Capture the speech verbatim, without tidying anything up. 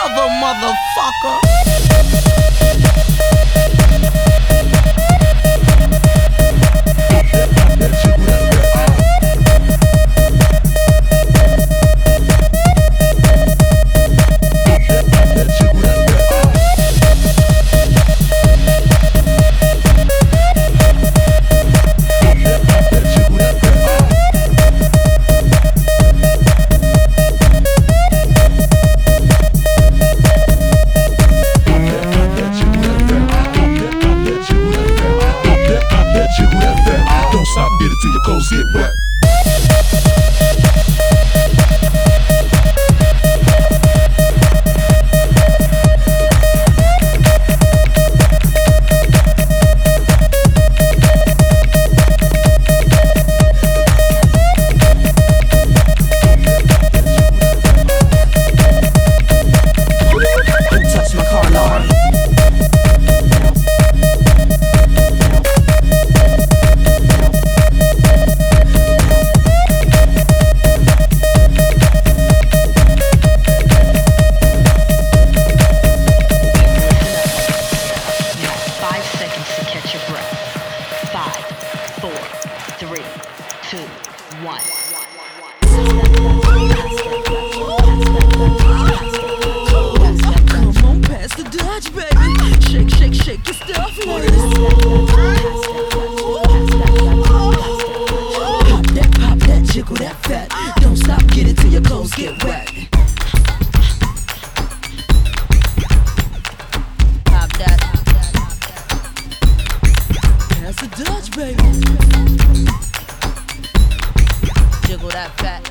another motherfucker. Don't stop, get it till your clothes get wet. Don't touch my car alarm. Three, two, one. Come on, pass the Dutch, baby. Shake, shake, shake your stuff, ladies. Pop that, pop that, jiggle that fat. Don't stop, get it till your clothes get wet. Pop that. Pass the Dutch, baby. Jiggle that fat.